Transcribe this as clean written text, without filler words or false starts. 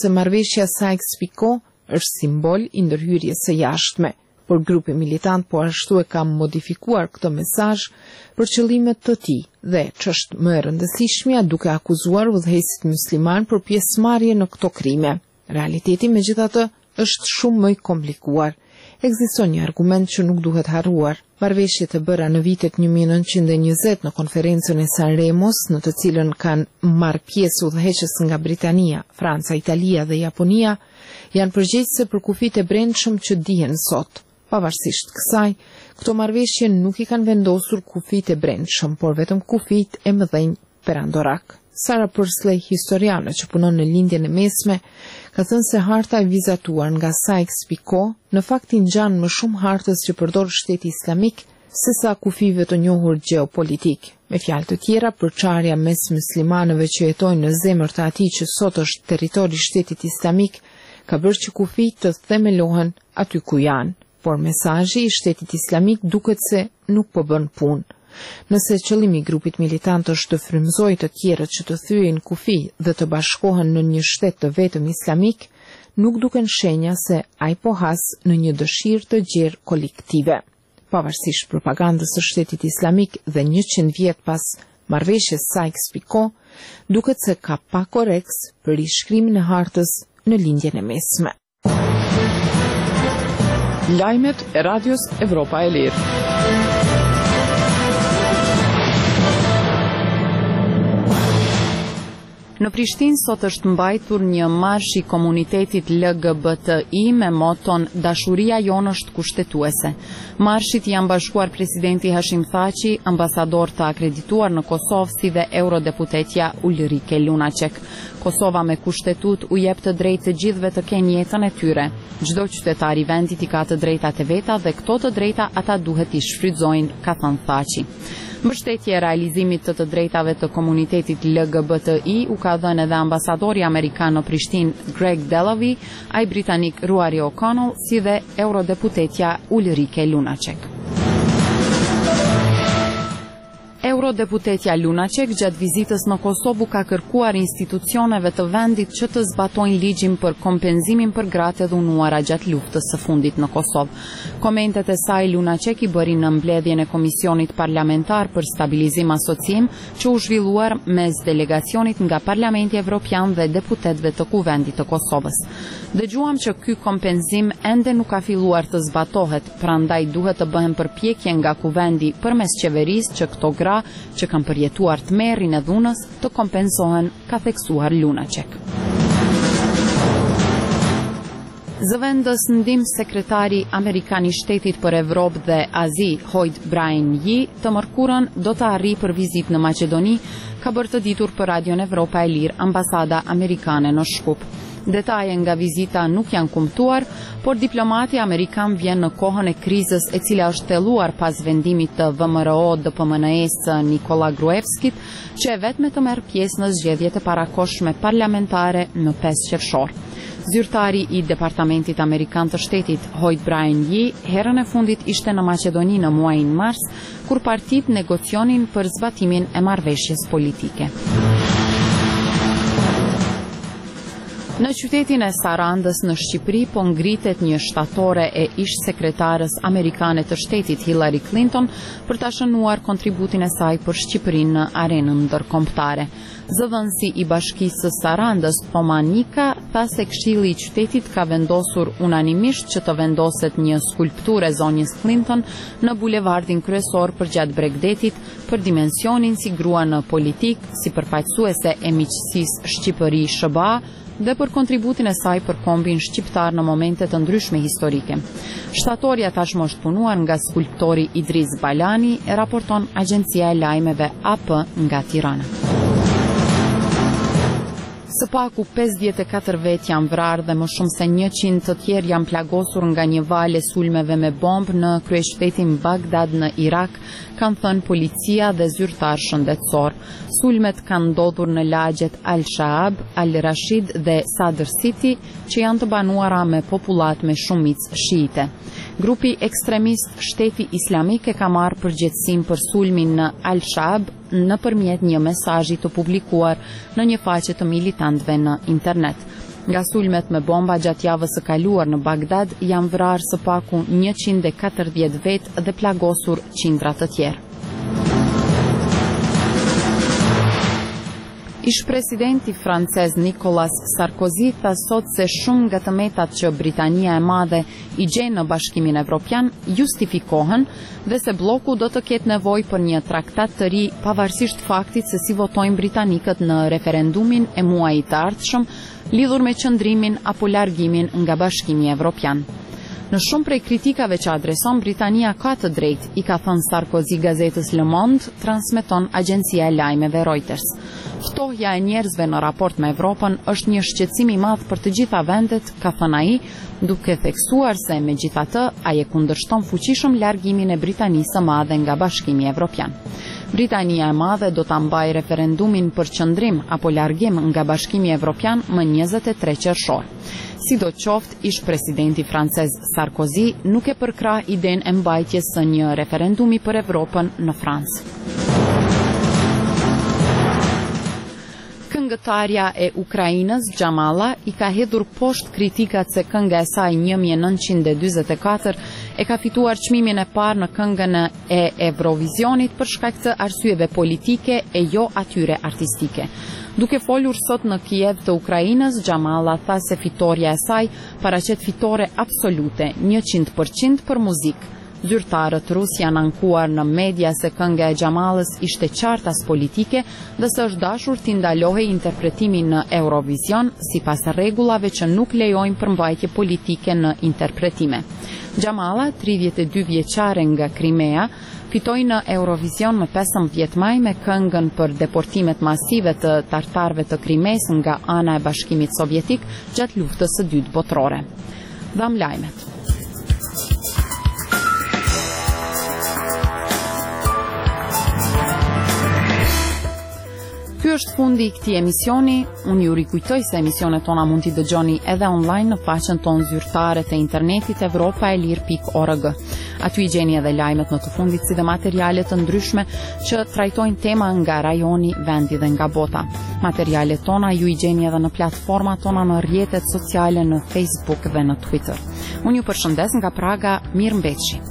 se marrëveshja Sykes-Picot është simbol i ndërhyrjes së jashtme, por grupi militant po ashtu e ka modifikuar këtë mesazh për qëllimet të tij dhe ç'është më e rëndësishmja duke akuzuar udhëheqësit musliman për pjesëmarrje në këto krime. Realiteti megjithatë është shumë më i komplikuar. Ekziston një argument që nuk duhet harruar. Marrëveshjet e bëra në vitet 1920 në konferencën e Sanremos, në të cilën kanë marrë pjesë udhëheqës nga Britania, Franca, Italia dhe Japonia, janë përgjegjëse për kufijtë e brendshëm që dihen sot. Pavarësisht kësaj, këto marrëveshje nuk i kanë vendosur kufijtë e brendshëm, por vetëm kufijtë e mëdhenj perandorak. Sarah Pursley, historiane që punon në lindjen e mesme, ka thënë se harta e vizatuar nga Sykes-Picot në fakt i ngjan më shumë hartës që përdor Shteti Islamik sesa kufive të njohur gjeopolitik. Me fjalë të tjera, përçarja mes muslimanëve që jetojnë në zemër të atij që sot është territori i Shtetit Islamik ka bërë që kufijtë të themelohen aty ku janë, por mesazhi i Shtetit Islamik duket se nuk po bën punë. Nëse qëllimi i grupit militant është të frymëzojë të tjerët që të thyejnë kufi dhe të bashkohen në një shtet të vetëm islamik, nuk duken shenja se ai po has në një dëshirë të gjerë kolektive. Pavarësisht propagandës së Shtetit Islamik dhe 100 vjet pas marrëveshjes Sykes-Picot, duket se ka pa korreks për rishkrimin e hartës në lindjen e mesme. Lajmet e Radios Evropa e Lirë. Në Prishtinë sot është mbajtur një marsh i komunitetit LGBTI me moton Dashuria jonë është kushtetuese. Marshit janë bashkuar presidenti Hashim Thaçi, ambasador të akredituar në Kosovë si dhe eurodeputetja Ulrike Lunacek. Kosova me kushtetut u jep të drejtë të gjithëve të kenë jetën e tyre. Çdo qytetar i vendit i ka të drejtat e veta dhe këto të drejta ata duhet i shfrytëzojnë, ka thënë Thaçi. Mbështetje e realizimit të drejtave të komunitetit LGBTI u ka dhënë edhe ambasadori amerikan në Prishtinë Greg Delavy, ai britanik Ruari O'Connell, si dhe eurodeputetja Ulrike Lunacek. Eurodeputetja Lunacek gjatë vizitës në Kosovë ka kërkuar institucioneve të vendit që të zbatojnë ligjin për kompenzimin për gratë e dhunuara gjatë luftës së fundit në Kosovë. Komentet e saj Lunacek i bëri në mbledhjen e Komisionit Parlamentar për Stabilizim Asocim që u zhvilluar mes delegacionit nga Parlamenti Evropian dhe deputetëve të Kuvendit të Kosovës. Dëgjuam që ky kompenzim ende nuk ka filluar të zbatohet, prandaj duhet të bëhen përpjekje nga Kuvendi përmes qeverisë që këto gra që kanë përjetuar tmerrin e dhunës të kompenzohen, ka theksuar Lunacek. Zëvendës ndim sekretari Amerikan i Shtetit për Evropë dhe Azi, Hoyt Brian Yee, të mërkurën do të arrijë për vizitë në Maqedoni, ka bërë të ditur për Radion Evropa e Lirë, ambasada amerikane në Shkup. Detaje nga vizita nuk janë kumtuar, por diplomati amerikan vjen në kohën e krizës e cila është thelluar pas vendimit të VMRO-DPMNE-s Nikola Gruevskit, që e vetme të merr pjesë në zgjedhjet e parakohshme parlamentare në 5 qershor. Zyrtari i Departamentit Amerikan të Shtetit, Hoyt Brian Yee, herën e fundit ishte në Maqedoni në muajin mars, kur partitë negocionin për zbatimin e marrëveshjes politike. Në qytetin e Sarandës në Shqipëri po ngritet një shtatore e ish sekretarës amerikane të shtetit Hillary Clinton për ta shënuar kontributin e saj për Shqipërinë në arenën ndërkombëtare. Zëvendësi i Bashkisë së Sarandës, Thomanika, tha se Këshilli i qytetit ka vendosur unanimisht që të vendoset një skulpturë e zonjës Clinton në bulevardin kryesor përgjatë Bregdetit për dimensionin si grua në politik, si përfaqësuese e miqësisë Shqipëri-SBA dhe për kontributin e saj për kombin shqiptar në momente të ndryshme historike. Shtatorja tashmë është punuar nga skulptori Idris Balani, e raporton Agjencia e Lajmeve AP nga Tirana. Së paku 54 vet janë vrarë dhe më shumë se 100 të tjerë janë plagosur nga një valë sulmeve me bombë në kryeqytetin Bagdad në Irak, kanë thënë policia dhe zyrtar shëndetësor. Sulmet kanë ndodhur në lagjet Al-Shaab, Al-Rashid dhe Sadr City, që janë të banuara me popullat me shumicë shiite. Grupi ekstremist Shteti Islamik e ka marrë përgjegjësinë për sulmin në Al-Shaab nëpërmjet një mesazhi të publikuar në një faqe të militantëve në internet. Nga sulmet me bomba gjatë javës së kaluar në Bagdad janë vrarë së paku 140 vetë dhe plagosur qindra të tjerë. Ish-presidenti francez Nicolas Sarkozy tha sot se shumë nga të metat që Britania e Madhe i gjen në Bashkimin Evropian justifikohen dhe se bloku do të ketë nevojë për një traktat të ri pavarësisht faktit se si votojnë britanikët në referendumin e muajit të ardhshëm lidhur me qëndrimin apo largimin nga Bashkimi Evropian. Në shumë prej kritikave që adreson Britania ka të drejtë, i ka thënë Sarkozy gazetës Le Monde, transmeton agjencia e lajmeve Reuters. Ftohja e njerëzve në raport me Evropën është një shqetësim i madh për të gjitha vendet, ka thënë ai, duke theksuar se megjithatë ai e kundërshton fuqishëm largimin e Britanisë së Madhe nga Bashkimi Evropian. Britania e Madhe do ta mbajë referendumin për qëndrim apo largim nga Bashkimi Evropian më 23 qershor. Sidoqoftë, ish-presidenti francez Sarkozy nuk e përkrah idenë e mbajtjes së një referendumi për Evropën në Francë. Këngëtarja e Ukrainës, Xhamalla, i ka hedhur poshtë kritikat se kënga e saj 1944 e ka fituar çmimin e parë në këngën e Eurovisionit për shkak të arsyeve politike e jo atyre artistike. Duke folur sot në Kiev të Ukrainës, Xhamalla tha se fitoria e saj paraqet fitore absolute, 100% për muzikë. Zyrtarët rus janë ankuar në media se kënga e Xhamallës ishte qartas politike dhe se është dashur t'i ndalohej interpretimi në Eurovision sipas rregullave që nuk lejojnë përmbajtje politike në interpretime. Xhamalla, 32 vjeçare nga Krimea, fitoi në Eurovision më 15 maj me këngën për deportimet masive të tartarëve të Krimes nga ana e Bashkimit Sovjetik gjatë luftës së dytë botërore. Dham lajmet. Ky është fundi i këtij emisioni. Unë ju rikujtoj se emisionet tona mund t'i dëgjoni edhe online në faqen tonë zyrtare të internetit evropaelir.org. Aty i gjeni edhe lajmet më të fundit si dhe materiale të ndryshme që trajtojnë tema nga rajoni, vendi dhe nga bota. Materialet tona ju i gjeni edhe në platformat tona në rrjetet sociale në Facebook dhe në Twitter. Unë ju përshëndes nga Praga, mirëmbëjtje.